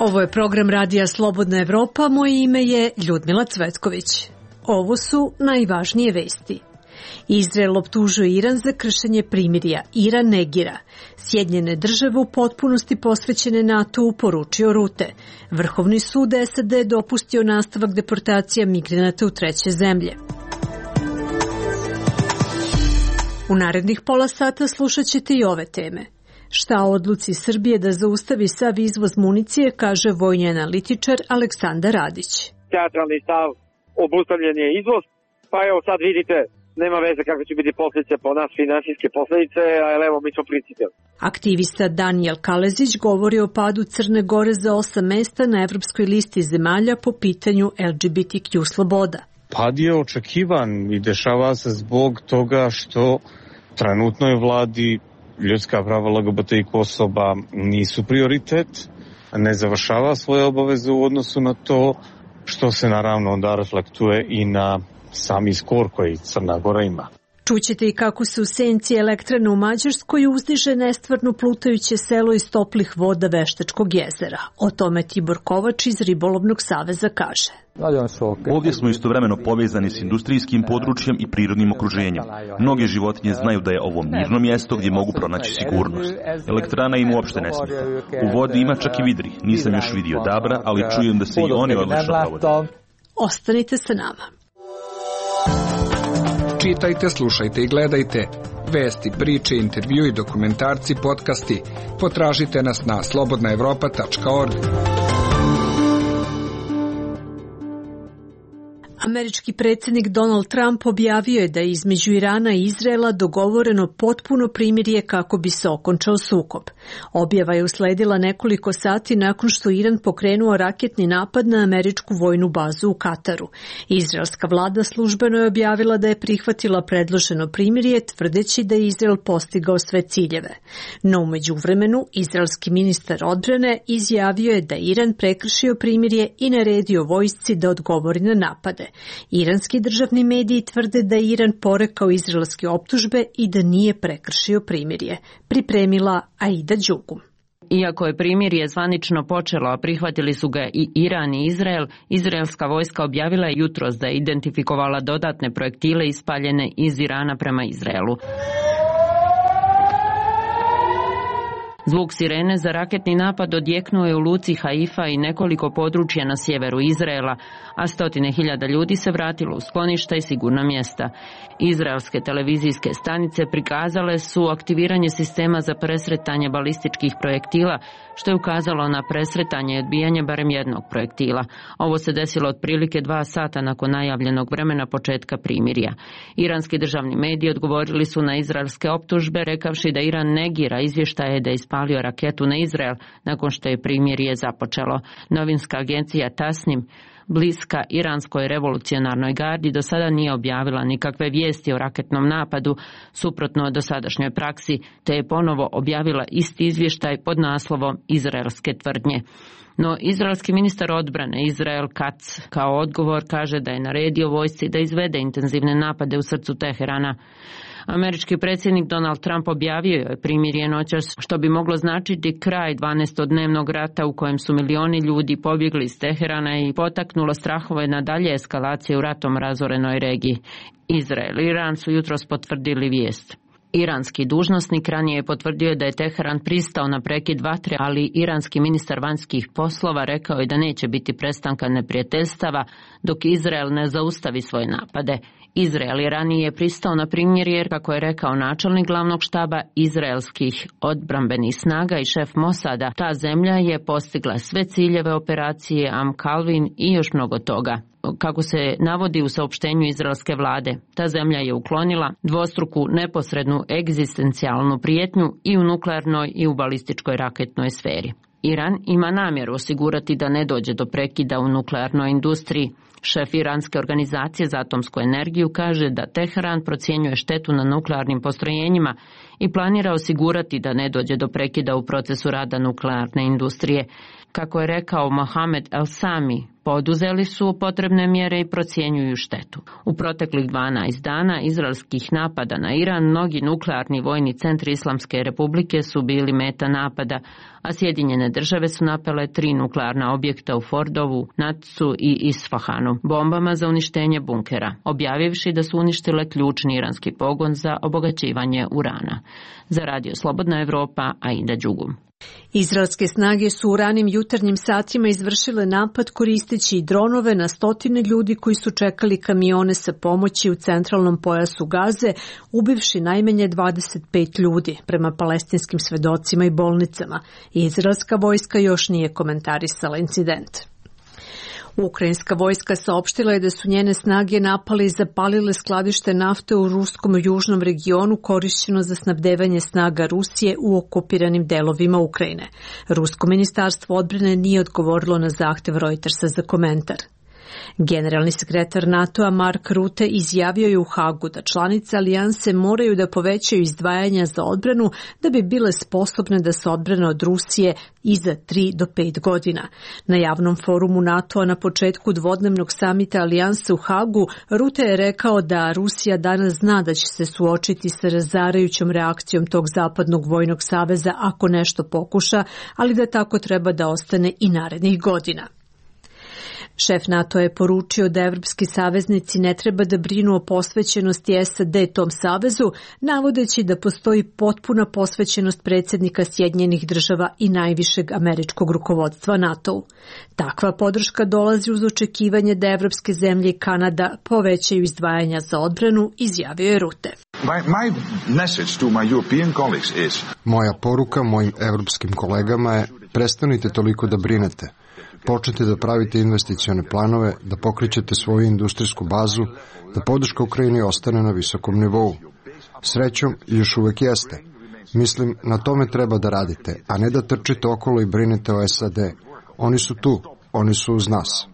Ovo je program Radija Slobodna Evropa, moje ime je Ljudmila Cvetković. Ovo su najvažnije vesti. Izrael optužuje Iran za kršenje primirja. Iran negira. Sjedinjene države u potpunosti posvećene NATO-u, poručio Rute. Vrhovni sud SAD dopustio nastavak deportacija migranata u treće zemlje. U narednih pola sata slušat ćete i ove teme. Šta o odluci Srbije da zaustavi sav izvoz municije, kaže vojni analitičar Aleksandar Radić. Teatralni stav, obustavljen je izvoz, pa evo sad vidite, nema veze kakve će biti posljedice po nas, finansijske posljedice, ali evo mi smo principijalni. Aktivista Danijel Kalezić govori o padu Crne Gore za 8 mesta na evropskoj listi zemalja po pitanju LGBTQ sloboda. Pad je očekivan i dešava se zbog toga što trenutnoj vladi ljudska prava LGBTQ osoba nisu prioritet, ne završava svoje obaveze u odnosu na to, što se naravno onda reflektuje i na sami skor koji Crna Gora ima. Čućete i kako se u senci elektrane u Mađarskoj uzdiže nestvarno plutajuće selo iz toplih voda Veštačkog jezera. O tome Tibor Kovač iz Ribolovnog saveza kaže. Ovdje smo istovremeno povezani s industrijskim područjem i prirodnim okruženjem. Mnoge životinje znaju da je ovo mirno mjesto gdje mogu pronaći sigurnost. Elektrana im uopšte ne smeta. U vodi ima čak i vidri. Nisam još vidio dabra, ali čujem da se i oni odlično provode. Ostanite sa nama. Čitajte, slušajte i gledajte. Vesti, priče, intervjui, dokumentarci, podcasti. Potražite nas na slobodnaevropa.org. Američki predsjednik Donald Trump objavio je da je između Irana i Izraela dogovoreno potpuno primirje kako bi se okončao sukob. Objava je usledila nekoliko sati nakon što Iran pokrenuo raketni napad na američku vojnu bazu u Kataru. Izraelska vlada službeno je objavila da je prihvatila predloženo primirje, tvrdeći da je Izrael postigao sve ciljeve. No u međuvremenu, izraelski ministar odbrane izjavio je da Iran prekršio primirje i naredio vojsci da odgovori na napade. Iranski državni mediji tvrde da je Iran porekao izraelske optužbe i da nije prekršio primirje. Pripremila Aida Đugum. Iako je primirje zvanično počelo, a prihvatili su ga i Iran i Izrael, izraelska vojska objavila je jutros da je identifikovala dodatne projektile ispaljene iz Irana prema Izraelu. Zvuk sirene za raketni napad odjeknuo je u luci Haifa i nekoliko područja na sjeveru Izraela, a 100.000 ljudi se vratilo u skloništa i sigurna mjesta. Izraelske televizijske stanice prikazale su aktiviranje sistema za presretanje balističkih projektila, što je ukazalo na presretanje i odbijanje barem jednog projektila. Ovo se desilo otprilike 2 sata nakon najavljenog vremena početka primirja. Iranski državni mediji odgovorili su na izraelske optužbe, rekavši da Iran negira izvještaje da je ispalio raketu na Izrael nakon što je primirje započelo. Novinska agencija Tasnim, bliska iranskoj revolucionarnoj gardi, do sada nije objavila nikakve vijesti o raketnom napadu, suprotno dosadašnjoj praksi, te je ponovo objavila isti izvještaj pod naslovom Izraelske tvrdnje. No, izraelski ministar odbrane Israel Katz kao odgovor kaže da je naredio vojsci da izvede intenzivne napade u srcu Teherana. Američki predsjednik Donald Trump objavio je primirje noćas, što bi moglo značiti kraj 12-dnevnog rata u kojem su milioni ljudi pobjegli iz Teherana i potaknulo strahove na dalje eskalacije u ratom razorenoj regiji. Izrael i Iran su jutros potvrdili vijest. Iranski dužnosnik ranije je potvrdio da je Teheran pristao na prekid vatre, ali iranski ministar vanjskih poslova rekao je da neće biti prestanka neprijateljstava dok Izrael ne zaustavi svoje napade. Izrael je ranije pristao na primirje jer, kako je rekao načelnik glavnog štaba izraelskih odbrambenih snaga i šef Mosada, ta zemlja je postigla sve ciljeve operacije Am-Kalvin i još mnogo toga. Kako se navodi u saopštenju izraelske vlade, ta zemlja je uklonila dvostruku neposrednu egzistencijalnu prijetnju i u nuklearnoj i u balističkoj raketnoj sferi. Iran ima namjeru osigurati da ne dođe do prekida u nuklearnoj industriji. Šef Iranske organizacije za atomsku energiju kaže da Teheran procjenjuje štetu na nuklearnim postrojenjima i planira osigurati da ne dođe do prekida u procesu rada nuklearne industrije. Kako je rekao Mohamed El-Sami, poduzeli su potrebne mjere i procjenjuju štetu. U proteklih 12 dana izraelskih napada na Iran, mnogi nuklearni vojni centri Islamske republike su bili meta napada, a Sjedinjene države su napale 3 nuklearna objekta u Fordovu, Natsu i Isfahanu bombama za uništenje bunkera, objavivši da su uništile ključni iranski pogon za obogaćivanje urana. Za Radio Slobodna Evropa, Aida Đugum. Izraelske snage su u ranim jutarnjim satima izvršile napad koristeći dronove na stotine ljudi koji su čekali kamione sa pomoći u centralnom pojasu Gaze, ubivši najmanje 25 ljudi, prema palestinskim svedocima i bolnicama. Izraelska vojska još nije komentarisala incident. Ukrajinska vojska saopštila je da su njene snage napale i zapalile skladište nafte u ruskom južnom regionu korišćeno za snabdevanje snaga Rusije u okupiranim delovima Ukrajine. Rusko ministarstvo odbrane nije odgovorilo na zahtev Reutersa za komentar. Generalni sekretar NATO-a Mark Rutte izjavio je u Hagu da članice alijanse moraju da povećaju izdvajanja za odbranu da bi bile sposobne da se odbrane od Rusije i za 3 do 5 godina. Na javnom forumu NATO-a na početku dvodnevnog samita alijanse u Hagu, Rutte je rekao da Rusija danas zna da će se suočiti sa razarajućom reakcijom tog zapadnog vojnog saveza ako nešto pokuša, ali da tako treba da ostane i narednih godina. Šef NATO je poručio da evropski saveznici ne treba da brinu o posvećenosti SAD tom savezu, navodeći da postoji potpuna posvećenost predsjednika Sjedinjenih država i najvišeg američkog rukovodstva NATO-u. Takva podrška dolazi uz očekivanje da evropske zemlje i Kanada povećaju izdvajanja za odbranu, izjavio je Rutte. Moja poruka mojim evropskim kolegama je: prestanite toliko da brinete. Počnite da pravite investicione planove, da pokrećete svoju industrijsku bazu, da podrška Ukrajini ostane na visokom nivou. Srećom, još uvek jeste. Mislim, na tome treba da radite, a ne da trčite okolo i brinete o SAD. Oni su tu, oni su uz nas.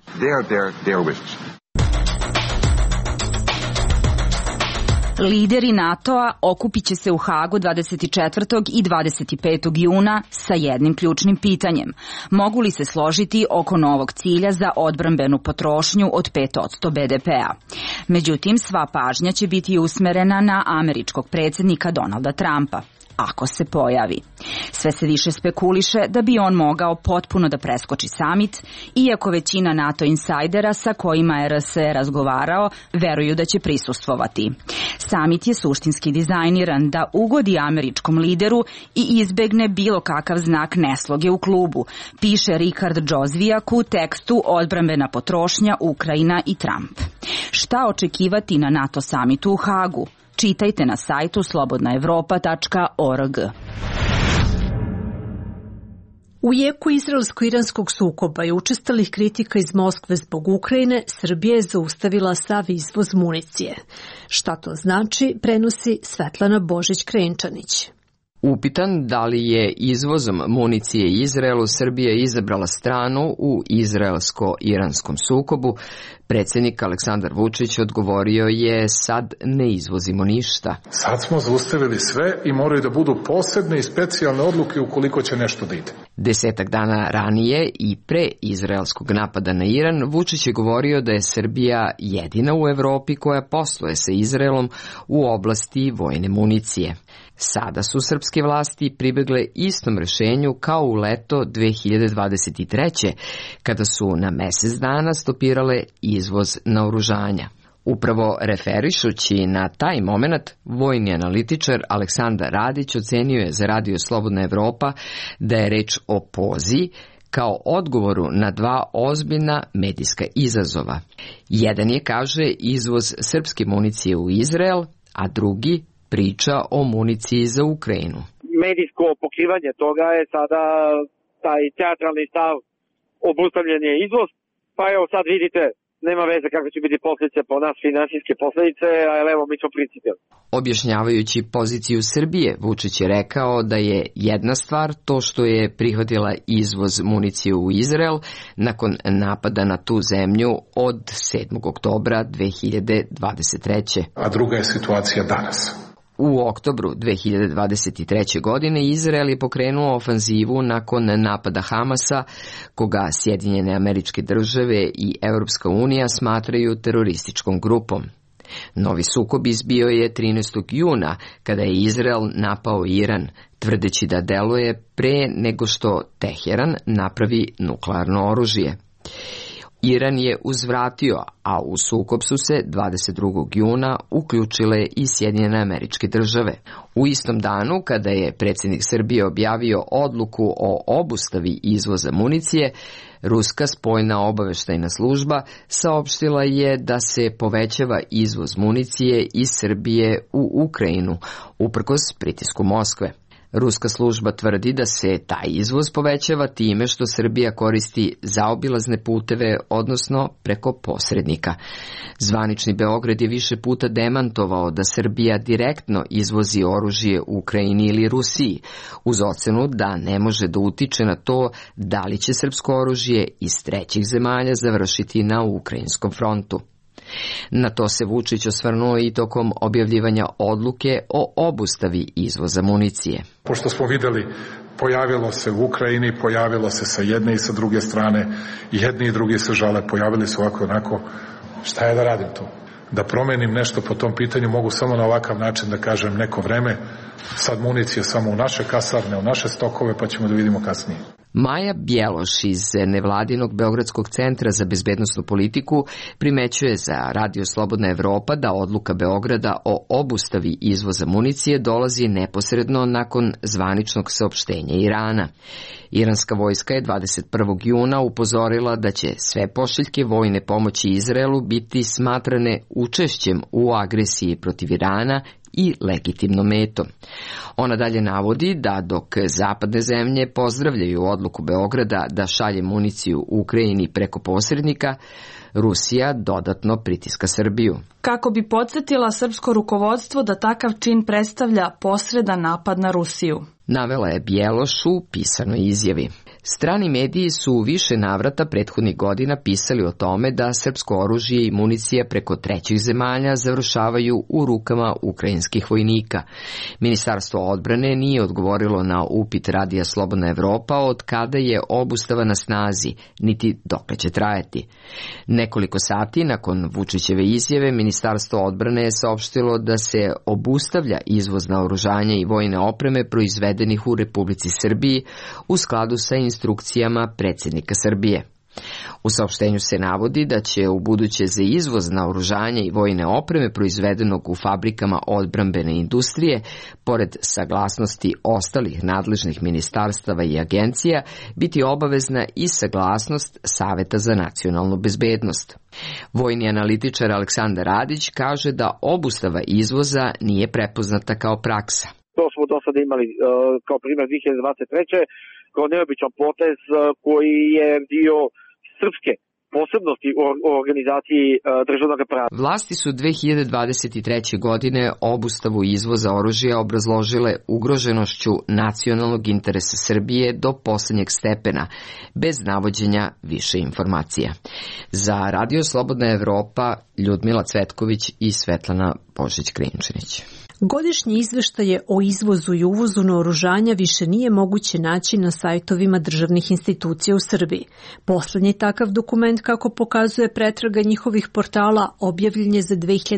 Lideri NATO-a okupit će se u Hagu 24. i 25. juna sa jednim ključnim pitanjem. Mogu li se složiti oko novog cilja za odbrambenu potrošnju od 5% BDP-a? Međutim, sva pažnja će biti usmerena na američkog predsjednika Donalda Trumpa, ako se pojavi. Sve se više spekuliše da bi on mogao potpuno da preskoči samit, iako većina NATO insajdera sa kojima je RS razgovarao veruju da će prisustvovati. Samit je suštinski dizajniran da ugodi američkom lideru i izbegne bilo kakav znak nesloge u klubu, piše Richard Jozviak u tekstu Odbrambena potrošnja, Ukrajina i Trump. Šta očekivati na NATO samitu u Hagu? Čitajte na sajtu slobodnaevropa.org. U jeku izraelsko-iranskog sukoba i učestalih kritika iz Moskve zbog Ukrajine, Srbija je zaustavila sav izvoz municije. Šta to znači, prenosi Svetlana Božić-Krenčanić. Upitan da li je izvozom municije Izraelu Srbija izabrala stranu u izraelsko-iranskom sukobu, predsjednik Aleksandar Vučić odgovorio je: sad ne izvozimo ništa. Sad smo zaustavili sve i moraju da budu posebne i specijalne odluke ukoliko će nešto da ide. 10 dana ranije i pre izraelskog napada na Iran, Vučić je govorio da je Srbija jedina u Evropi koja posluje sa Izraelom u oblasti vojne municije. Sada su srpske vlasti pribegle istom rešenju kao u leto 2023. kada su na mesec dana stopirale izvoz naoružanja. Upravo referišući na taj moment, vojni analitičar Aleksandar Radić ocenio je za Radio Slobodna Evropa da je reč o pozi kao odgovoru na 2 ozbiljna medijska izazova. Jedan je, kaže, izvoz srpske municije u Izrael, a drugi priča o municiji za Ukrajinu. Medijsko pokrivanje toga je sada taj teatralni stav, obustavljen je izvoz, pa evo sad vidite, nema veze kakve će biti posljedice po nas, finansijske posljedice, a evo mi smo principijalni. Objašnjavajući poziciju Srbije, Vučić je rekao da je jedna stvar to što je prihvatila izvoz municije u Izrael nakon napada na tu zemlju od 7. oktobra 2023. A druga je situacija danas. U oktobru 2023. godine Izrael je pokrenuo ofanzivu nakon napada Hamasa, koga Sjedinjene Američke Države i Evropska unija smatraju terorističkom grupom. Novi sukob izbio je 13. juna, kada je Izrael napao Iran, tvrdeći da deluje pre nego što Teheran napravi nuklearno oružje. Iran je uzvratio, a u sukob su se 22. juna uključile i Sjedinjene Američke Države. U istom danu, kada je predsjednik Srbije objavio odluku o obustavi izvoza municije, Ruska spoljna obaveštajna služba saopštila je da se povećava izvoz municije iz Srbije u Ukrajinu, uprkos pritisku Moskve. Ruska služba tvrdi da se taj izvoz povećava time što Srbija koristi zaobilazne puteve, odnosno preko posrednika. Zvanični Beograd je više puta demantovao da Srbija direktno izvozi oružje u Ukrajini ili Rusiji, uz ocenu da ne može da utiče na to da li će srpsko oružje iz trećih zemalja završiti na ukrajinskom frontu. Na to se Vučić osvrnuo i tokom objavljivanja odluke o obustavi izvoza municije. Pošto smo videli, pojavilo se u Ukrajini, pojavilo se sa jedne i sa druge strane, jedni i drugi se žale, pojavili su ovako onako, šta je da radim tu? Da promenim nešto po tom pitanju, mogu samo na ovakav način da kažem neko vreme, sad municije samo u naše kasarne, u naše stokove, pa ćemo da vidimo kasnije. Maja Bjeloš iz nevladinog Beogradskog centra za bezbednosnu politiku primećuje za Radio Slobodna Evropa da odluka Beograda o obustavi izvoza municije dolazi neposredno nakon zvaničnog saopštenja Irana. Iranska vojska je 21. juna upozorila da će sve pošiljke vojne pomoći Izraelu biti smatrane učešćem u agresiji protiv Irana i legitimnom metom. Ona dalje navodi da dok zapadne zemlje pozdravljaju odluku Beograda da šalje municiju u Ukrajini preko posrednika, Rusija dodatno pritiska Srbiju. Kako bi podsjetila srpsko rukovodstvo da takav čin predstavlja posredan napad na Rusiju. Navela je Bjeloš u pisanoj izjavi. Strani mediji su u više navrata prethodnih godina pisali o tome da srpsko oružje i municija preko trećih zemalja završavaju u rukama ukrajinskih vojnika. Ministarstvo odbrane nije odgovorilo na upit Radija Slobodna Evropa od kada je obustava na snazi, niti dokle će trajati. Nekoliko sati nakon Vučićeve izjave, Ministarstvo odbrane je saopštilo da se obustavlja izvoz naoružanja i vojne opreme proizvedenih u Republici Srbiji u skladu sa instrukcijama predsjednika Srbije. U saopštenju se navodi da će u buduće za izvoz naoružanja i vojne opreme proizvedenog u fabrikama odbrambene industrije, pored saglasnosti ostalih nadležnih ministarstava i agencija, biti obavezna i saglasnost Saveta za nacionalnu bezbednost. Vojni analitičar Aleksandar Radić kaže da obustava izvoza nije prepoznata kao praksa. To smo do sada imali kao primjer 2023. kao neobičan potez koji je dio srpske posebnosti u organizaciji državnog prava. Vlasti su 2023. godine obustavu izvoza oružja obrazložile ugroženošću nacionalnog interesa Srbije do poslednjeg stepena, bez navođenja više informacija. Za Radio Slobodna Evropa, Ljudmila Cvetković i Svetlana Božić-Krinčanić. Godišnji izveštaje o izvozu i uvozu naoružanja više nije moguće naći na sajtovima državnih institucija u Srbiji. Poslednji takav dokument, kako pokazuje pretraga njihovih portala, objavljen je za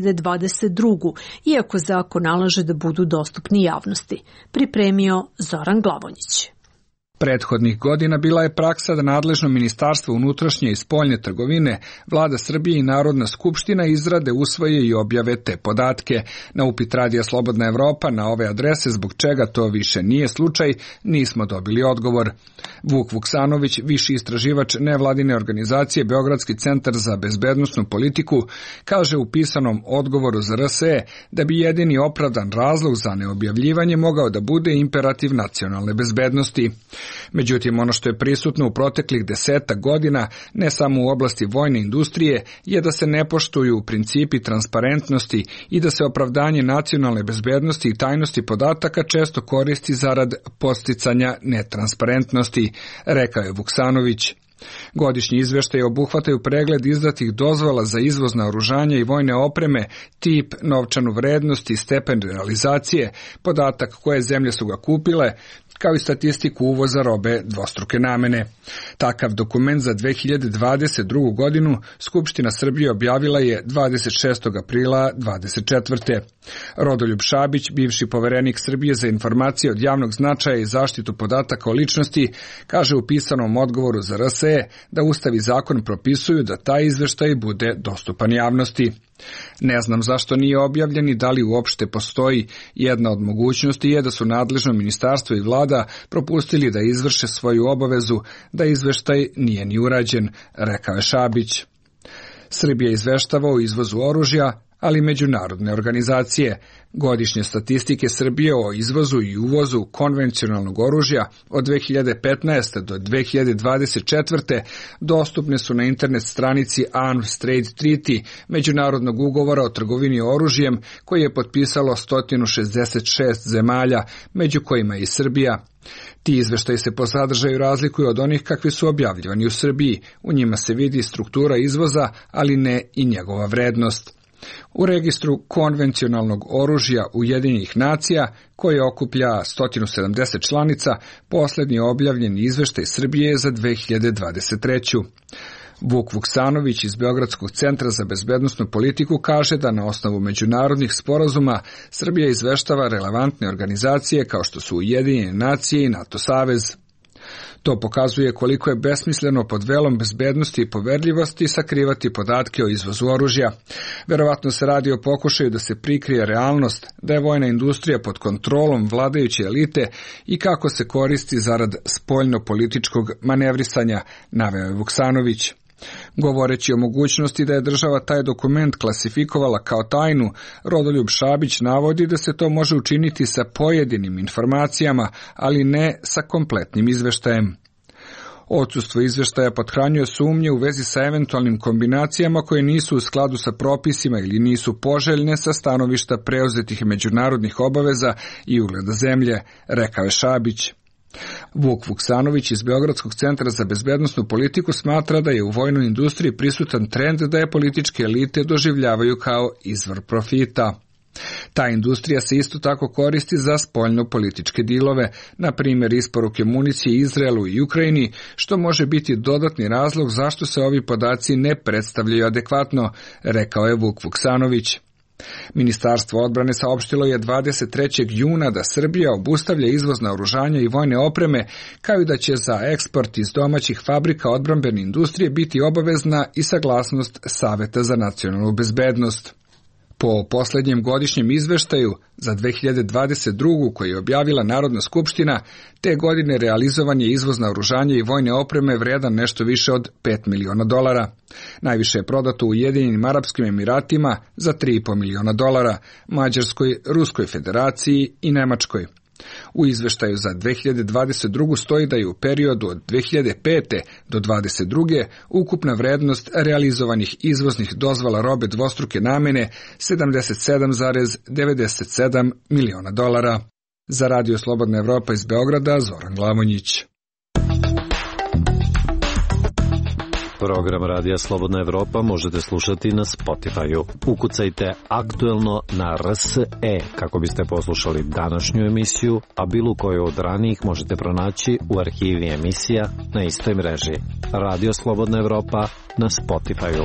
2022. iako zakon nalaže da budu dostupni javnosti. Pripremio Zoran Glavonjić. Prethodnih godina bila je praksa da nadležno Ministarstvo unutrašnje i spoljne trgovine, Vlada Srbije i Narodna skupština izrade, usvoje i objave te podatke. Na upit Radija Slobodna Evropa na ove adrese zbog čega to više nije slučaj, nismo dobili odgovor. Vuk Vuksanović, viši istraživač nevladine organizacije Beogradski centar za bezbednosnu politiku, kaže u pisanom odgovoru za RSE da bi jedini opravdan razlog za neobjavljivanje mogao da bude imperativ nacionalne bezbednosti. Međutim, ono što je prisutno u proteklih 10 godina, ne samo u oblasti vojne industrije, je da se ne poštuju principi transparentnosti i da se opravdanje nacionalne bezbednosti i tajnosti podataka često koristi zarad podsticanja netransparentnosti, rekao je Vuksanović. Godišnji izveštaj obuhvataju pregled izdatih dozvola za izvoz naoružanja i vojne opreme, tip, novčanu vrednost i stepen realizacije, podatak koje zemlje su ga kupile, kao i statistiku uvoza robe dvostruke namene. Takav dokument za 2022. godinu Skupština Srbije objavila je 26. aprila 2024. Rodoljub Šabić, bivši poverenik Srbije za informacije od javnog značaja i zaštitu podataka o ličnosti, kaže u pisanom odgovoru za RSE da Ustav i zakon propisuju da taj izveštaj bude dostupan javnosti. Ne znam zašto nije objavljen i da li uopšte postoji. Jedna od mogućnosti je da su nadležno ministarstvo i vlada propustili da izvrše svoju obavezu, da izveštaj nije ni urađen, rekao je Šabić. Srbija izveštava o izvozu oružja, ali međunarodne organizacije. Godišnje statistike Srbije o izvozu i uvozu konvencionalnog oružja od 2015. do 2024. dostupne su na internet stranici Arms Trade Treaty, međunarodnog ugovora o trgovini oružjem, koji je potpisalo 166 zemalja, među kojima i Srbija. Ti izveštaji se po sadržaju razlikuju od onih kakvi su objavljivani u Srbiji. U njima se vidi struktura izvoza, ali ne i njegova vrednost. U registru konvencionalnog oružja Ujedinjenih nacija, koje okuplja 170 članica, poslednji objavljeni izveštaj Srbije je za 2023. Vuk Vuksanović iz Beogradskog centra za bezbednosnu politiku kaže da na osnovu međunarodnih sporazuma Srbija izveštava relevantne organizacije kao što su Ujedinjene nacije i NATO savez. To pokazuje koliko je besmisleno pod velom bezbednosti i poverljivosti sakrivati podatke o izvozu oružja. Verovatno se radi o pokušaju da se prikrije realnost, da je vojna industrija pod kontrolom vladajuće elite i kako se koristi zarad spoljno-političkog manevrisanja, naveo je Vuksanović. Govoreći o mogućnosti da je država taj dokument klasifikovala kao tajnu, Rodoljub Šabić navodi da se to može učiniti sa pojedinim informacijama, ali ne sa kompletnim izveštajem. Odsustvo izveštaja pothranjuje sumnje u vezi sa eventualnim kombinacijama koje nisu u skladu sa propisima ili nisu poželjne sa stanovišta preuzetih međunarodnih obaveza i ugleda zemlje, rekao je Šabić. Vuk Vuksanović iz Beogradskog centra za bezbednosnu politiku smatra da je u vojnoj industriji prisutan trend da je političke elite doživljavaju kao izvor profita. Ta industrija se isto tako koristi za spoljno-političke dilove, na primjer isporuke municije Izraelu i Ukrajini, što može biti dodatni razlog zašto se ovi podaci ne predstavljaju adekvatno, rekao je Vuk Vuksanović. Ministarstvo odbrane saopštilo je 23. juna da Srbija obustavlja izvoz naoružanja i vojne opreme, kao i da će za eksport iz domaćih fabrika odbrambene industrije biti obavezna i saglasnost Saveta za nacionalnu bezbednost. Po poslednjem godišnjem izveštaju za 2022. koji je objavila Narodna skupština, te godine realizovan je izvoz naoružanja i vojne opreme vredan nešto više od $5 miliona. Najviše je prodato u Ujedinjenim Arapskim Emiratima za $3,5 miliona, Mađarskoj, Ruskoj federaciji i Nemačkoj. U izveštaju za 2022. stoji da je u periodu od 2005. do 2022. ukupna vrednost realizovanih izvoznih dozvola robe dvostruke namene $77,97 miliona. Za Radio Slobodna Evropa iz Beograda, Zoran Glavonjić. Program Radija Slobodna Evropa možete slušati na Spotify-u. Ukucajte aktuelno na RSE kako biste poslušali današnju emisiju, a bilo koju od ranijih možete pronaći u arhivi emisija na istoj mreži. Radio Slobodna Evropa na Spotify-u.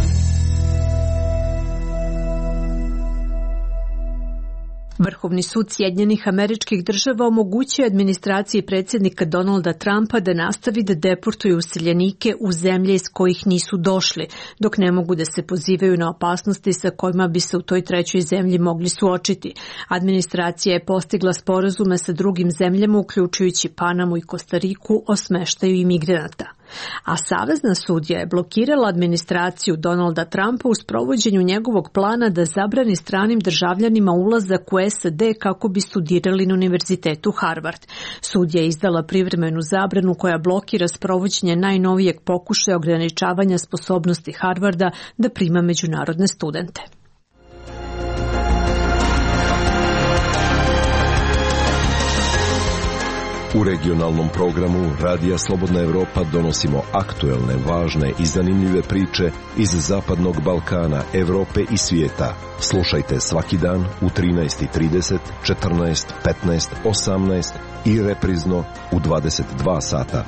Vrhovni sud Sjedinjenih Američkih Država omogućuje administraciji predsjednika Donalda Trumpa da nastavi da deportuje useljenike u zemlje iz kojih nisu došli, dok ne mogu da se pozivaju na opasnosti sa kojima bi se u toj trećoj zemlji mogli suočiti. Administracija je postigla sporazume sa drugim zemljama, uključujući Panamu i Kostariku, o smeštaju imigranata. A savezna sudija je blokirala administraciju Donalda Trumpa u sprovođenju njegovog plana da zabrani stranim državljanima ulazak u SAD kako bi studirali na univerzitetu Harvard. Sudija je izdala privremenu zabranu koja blokira sprovođenje najnovijeg pokušaja ograničavanja sposobnosti Harvarda da prima međunarodne studente. U regionalnom programu Radija Slobodna Evropa donosimo aktuelne, važne i zanimljive priče iz Zapadnog Balkana, Evrope i svijeta. Slušajte svaki dan u 13:30, 14, 15, 18 i reprizno u 22 sata.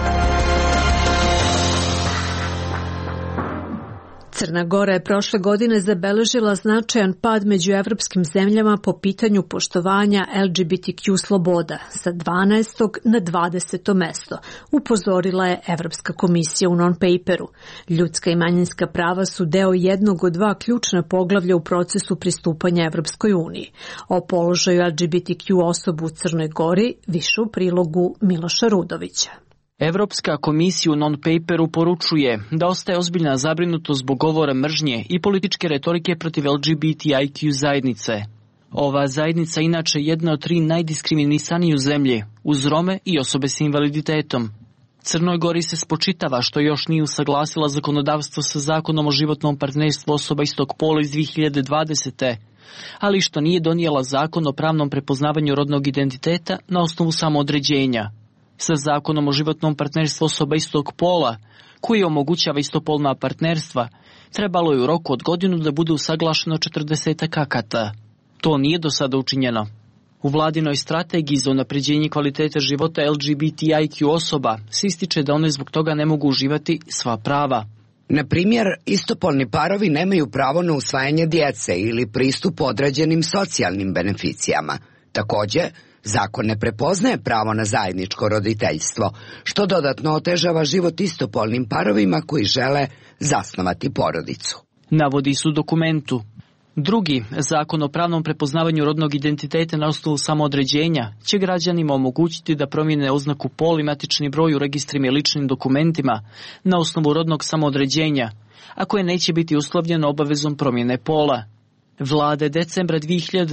Crna Gora je prošle godine zabeležila značajan pad među evropskim zemljama po pitanju poštovanja LGBTQ sloboda sa 12. na 20. mesto, upozorila je Evropska komisija u non-paperu. Ljudska i manjinska prava su deo jednog od dva ključna poglavlja u procesu pristupanja Evropskoj uniji. O položaju LGBTQ osobu u Crnoj Gori više u prilogu Miloša Rudovića. Evropska komisija u non-paperu poručuje da ostaje ozbiljna zabrinutost zbog govora mržnje i političke retorike protiv LGBTIQ zajednice. Ova zajednica inače jedna od 3 najdiskriminisanije u zemlji, uz Rome i osobe s invaliditetom. Crnoj Gori se spočitava što još nije usaglasila zakonodavstvo sa zakonom o životnom partnerstvu osoba istog pola iz 2020. ali što nije donijela zakon o pravnom prepoznavanju rodnog identiteta na osnovu samoodređenja. Sa zakonom o životnom partnerstvu osoba istog pola, koji omogućava istopolna partnerstva, trebalo je u roku od godinu da bude usaglašeno 40 akata. To nije do sada učinjeno. U vladinoj strategiji za unapređenje kvalitete života LGBTIQ osoba se ističe da one zbog toga ne mogu uživati sva prava. Na primjer, istopolni parovi nemaju pravo na usvajanje djece ili pristup određenim socijalnim beneficijama. Također, zakon ne prepoznaje pravo na zajedničko roditeljstvo, što dodatno otežava život istopolnim parovima koji žele zasnovati porodicu. Navodi su u dokumentu. Drugi, zakon o pravnom prepoznavanju rodnog identiteta na osnovu samoodređenja, će građanima omogućiti da promijene oznaku pol i matični broj u registrima i ličnim dokumentima na osnovu rodnog samoodređenja, a koje neće biti uslovljeno obavezom promjene pola. Vlada je decembra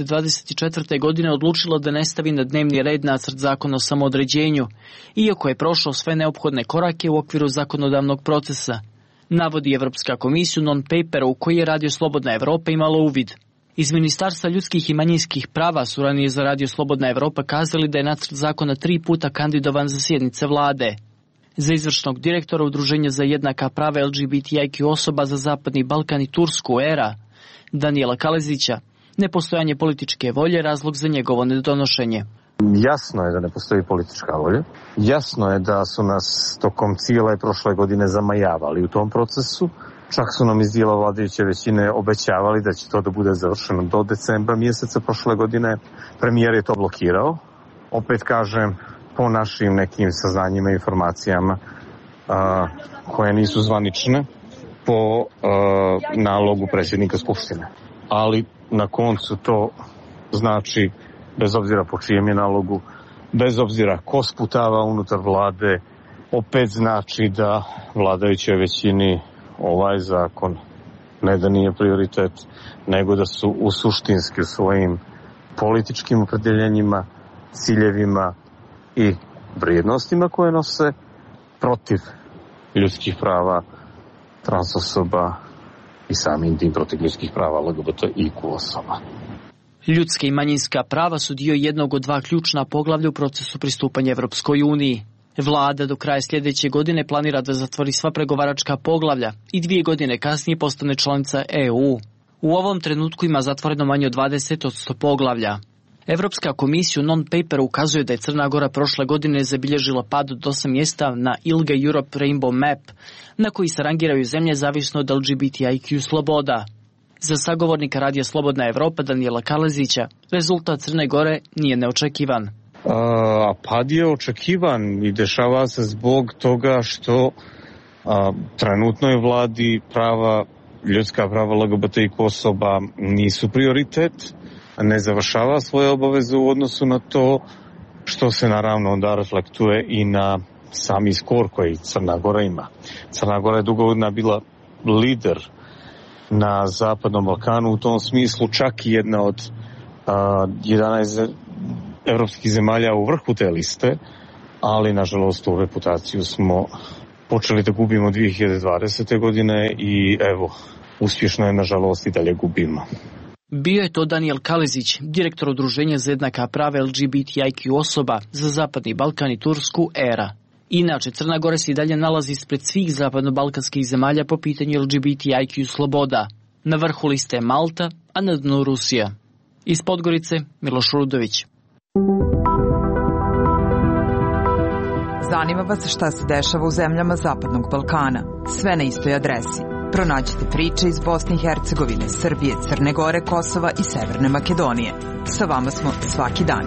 2024. godine odlučila da ne stavi na dnevni red nacrt zakona o samoodređenju, iako je prošao sve neophodne korake u okviru zakonodavnog procesa. Navodi Evropska komisija non-papera u koji je Radio Slobodna Evropa imala uvid. Iz Ministarstva ljudskih i manjinskih prava su ranije za Radio Slobodna Evropa kazali da je nacrt zakona 3 puta kandidovan za sjednice vlade. Za izvršnog direktora Udruženja za jednaka prava LGBTIQ osoba za Zapadni Balkan i Tursku ERA, Danijela Kalezića, nepostojanje političke volje razlog za njegovo nedonošenje. Jasno je da ne postoji politička volja. Jasno je da su nas tokom cijele prošle godine zamajavali u tom procesu. Čak su nam iz dijela vladajuće većine obećavali da će to da bude završeno do decembra mjeseca prošle godine. Premijer je to blokirao. Opet kažem, po našim nekim saznanjima i informacijama koje nisu zvanične, po nalogu predsjednika Skupštine. Ali na koncu to znači, bez obzira po čijem je nalogu, bez obzira ko sputava unutar vlade, opet znači da vladajućoj većini ovaj zakon ne da nije prioritet, nego da su u suštinski u svojim političkim opredjeljenjima, ciljevima i vrijednostima koje nose protiv ljudskih prava, transosoba i samim tim protiv ljudskih prava LGBTIQ osoba. Ljudska i manjinska prava su dio jednog od 2 ključna poglavlja u procesu pristupanja Evropskoj uniji. Vlada do kraja sljedeće godine planira da zatvori sva pregovaračka poglavlja i 2 godine kasnije postane članica EU. U ovom trenutku ima zatvoreno manje od 20% poglavlja. Evropska komisija u non-paperu ukazuje da je Crna Gora prošle godine zabilježila pad od 8 mjesta na ILGA Europe Rainbow Map, na koji se rangiraju zemlje zavisno od LGBTIQ sloboda. Za sagovornika Radija Slobodna Evropa Danijela Kalezića, rezultat Crne Gore nije neočekivan. Pad je očekivan i dešava se zbog toga što trenutnoj vladi ljudska prava LGBTIQ osoba nisu prioritet, ne završava svoje obaveze u odnosu na to, što se naravno onda reflektuje i na sami skor koji Crna Gora ima. Crna Gora je dugo godina bila lider na Zapadnom Balkanu, u tom smislu čak i jedna od 11 evropskih zemalja u vrhu te liste, ali nažalost tu reputaciju smo počeli da gubimo 2020. godine i evo, uspješno je nažalost i dalje gubimo. Bio je to Daniel Kalezić, direktor Udruženja za jednaka prava LGBTIQ osoba za Zapadni Balkan i Tursku ERA. Inače, Crna Gora se i dalje nalazi ispred svih zapadno-balkanskih zemalja po pitanju LGBTIQ sloboda. Na vrhu liste je Malta, a na dnu Rusija. Iz Podgorice, Miloš Rudović. Zanima vas šta se dešava u zemljama Zapadnog Balkana. Sve na istoj adresi. Pronađite priče iz Bosne i Hercegovine, Srbije, Crne Gore, Kosova i Severne Makedonije. Sa vama smo svaki dan.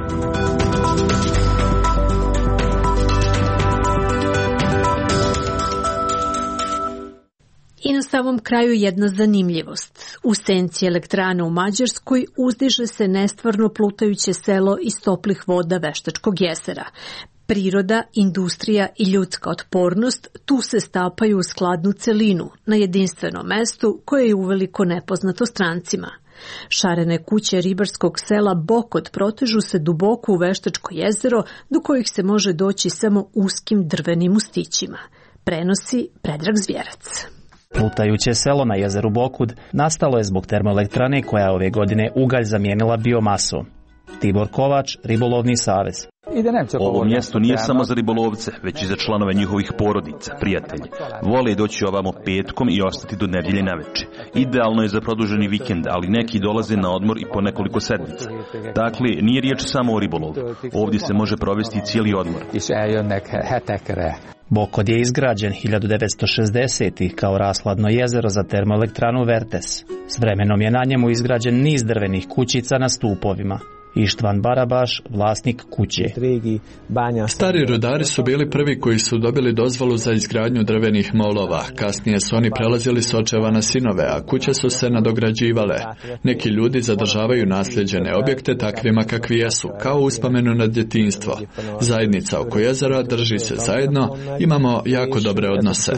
I na samom kraju jedna zanimljivost. U senci elektrane u Mađarskoj uzdiže se nestvarno plutajuće selo iz toplih voda Veštačkog jezera. Priroda, industrija i ljudska otpornost tu se stapaju u skladnu celinu, na jedinstvenom mestu koje je uveliko nepoznato strancima. Šarene kuće ribarskog sela Bokot protežu se duboko u Veštačko jezero, do kojih se može doći samo uskim drvenim mostićima. Prenosi Predrag Zvjerac. Plutajuće selo na jezeru Bokud nastalo je zbog termoelektrane koja je ove godine ugalj zamijenila biomasom. Tibor Kovač, Ribolovni savez. Ovo mjesto nije samo za ribolovce, već i za članove njihovih porodica, prijatelji. Vole doći ovamo petkom i ostati do nedjelje naveče. Idealno je za produženi vikend, ali neki dolaze na odmor i po nekoliko sedmica. Dakle, nije riječ samo o ribolovu. Ovdje se može provesti cijeli odmor. Bokod je izgrađen 1960. kao rashladno jezero za termoelektranu Vertes. S vremenom je na njemu izgrađen niz drvenih kućica na stupovima. Ištvan Barabaš, vlasnik kuće. Stari rudari su bili prvi koji su dobili dozvolu za izgradnju drvenih molova. Kasnije su oni prelazili s očeva na sinove, a kuće su se nadograđivale. Neki ljudi zadržavaju nasljeđene objekte takvima kakvi jesu, kao uspomenu na djetinjstvo. Zajednica oko jezera drži se zajedno, imamo jako dobre odnose.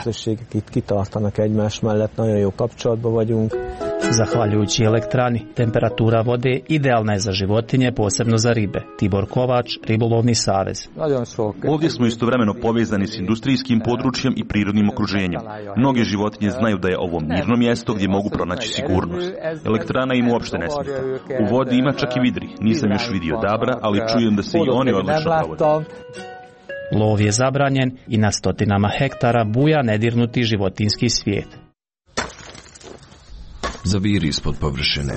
Zahvaljujući elektrani, temperatura vode idealna je za životinje, posebno za ribe. Tibor Kovač, Ribolovni savez. Ovdje smo istovremeno povezani s industrijskim područjem i prirodnim okruženjem. Mnoge životinje znaju da je ovo mirno mjesto gdje mogu pronaći sigurnost. Elektrana im uopšte ne smeta. U vodi ima čak i vidri. Nisam još vidio dabra, ali čujem da se i oni odlično provode. Lov je zabranjen i na stotinama hektara buja nedirnuti životinjski svijet. Zaviri ispod površine.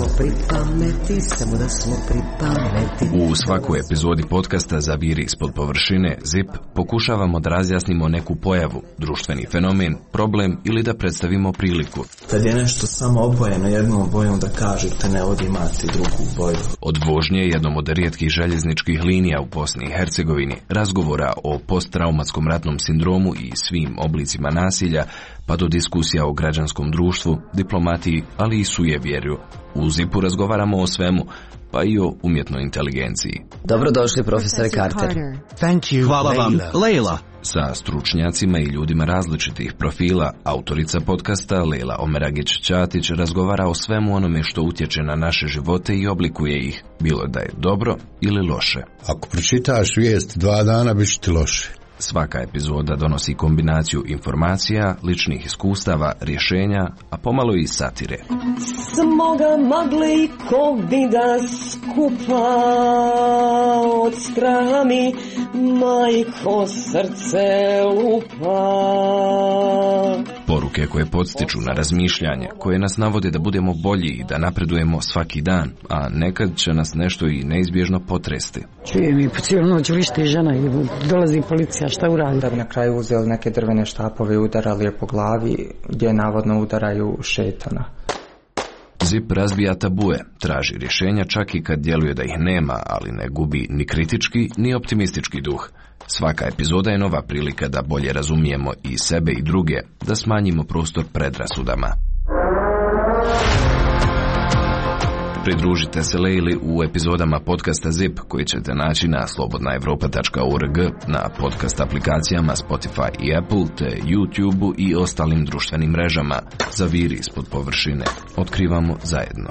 U svakoj epizodi podcasta Zaviri ispod površine, ZIP, pokušavamo da razjasnimo neku pojavu, društveni fenomen, problem ili da predstavimo priliku. Kad je nešto samo obojeno jednom bojom, da kažete ne vodi imati drugu boju. Od vožnje jednom od rijetkih željezničkih linija u Bosni i Hercegovini, razgovora o posttraumatskom ratnom sindromu i svim oblicima nasilja, pa do diskusija o građanskom društvu, diplomatiji, ali i sujevjerju. U ZIP-u razgovaramo o svemu, pa i o umjetnoj inteligenciji. Dobrodošli, profesore Carter. Hvala vam, Leila. Sa stručnjacima i ljudima različitih profila, autorica podcasta Leila Omeragić-Ćatić razgovara o svemu onome što utječe na naše živote i oblikuje ih, bilo da je dobro ili loše. Ako pročitaš vijest 2 dana, bit će ti loše. Svaka epizoda donosi kombinaciju informacija, ličnih iskustava, rješenja, a pomalo i satire. Smoga magli ko vida skupa od straha mi majko srce lupa. Poruke koje podstiču na razmišljanje, koje nas navode da budemo bolji i da napredujemo svaki dan, a nekad će nas nešto i neizbježno potresti. Čujem i po cijelu noć vrišti žena i dolazi policija, šta uradi? Da bi na kraju uzeli neke drvene štapove i udarali je po glavi, gdje navodno udaraju šetana. ZIP razbija tabue, traži rješenja čak i kad djeluje da ih nema, ali ne gubi ni kritički ni optimistički duh. Svaka epizoda je nova prilika da bolje razumijemo i sebe i druge, da smanjimo prostor predrasudama. Pridružite se Lejli u epizodama podcasta ZIP koji ćete naći na slobodnaevropa.org, na podcast aplikacijama Spotify i Apple, te YouTube i ostalim društvenim mrežama. Zaviri ispod površine. Otkrivamo zajedno.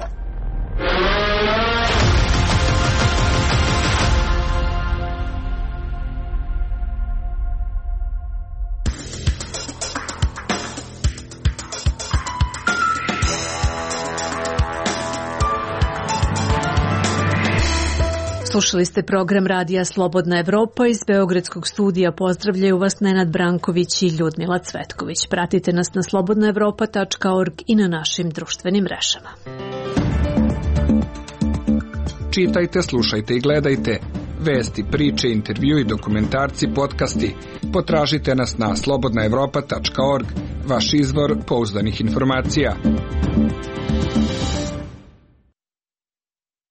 Slušali ste program Radija Slobodna Evropa. Iz Beogradskog studija pozdravljaju vas Nenad Branković i Ljudmila Cvetković. Pratite nas na slobodnaevropa.org i na našim društvenim mrežama. Čitajte, slušajte i gledajte vesti, priče, intervju i dokumentarci, podcasti. Potražite nas na slobodnaevropa.org, vaš izvor pouzdanih informacija.